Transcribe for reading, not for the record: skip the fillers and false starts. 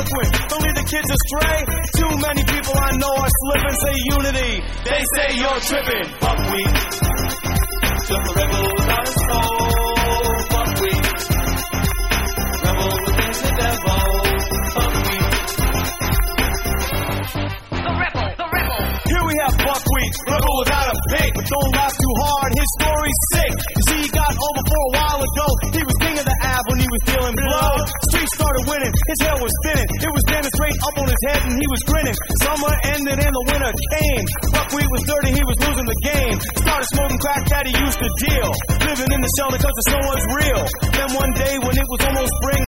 different. Don't lead the kids astray. Too many people I know are slipping. Say unity, they say you're tripping. Buckwheat, just a rebel without a soul. Buckwheat, rebel against the devil. Buckwheat, the rebel. Here we have Buckwheat, rebel without a pick. But don't laugh too hard, his story's sick. You see, he got over for a while ago. He was king of the Ave when he was dealing blow. Streets started winning, his hair was thinning. It was standing straight up on his head and he was grinning. Summer ended and the winter came. Buckwheat was dirty, he was losing the game. Started smoking crack that he used to deal. Living in the shelter cause the sun was real. Then one day when it was almost spring,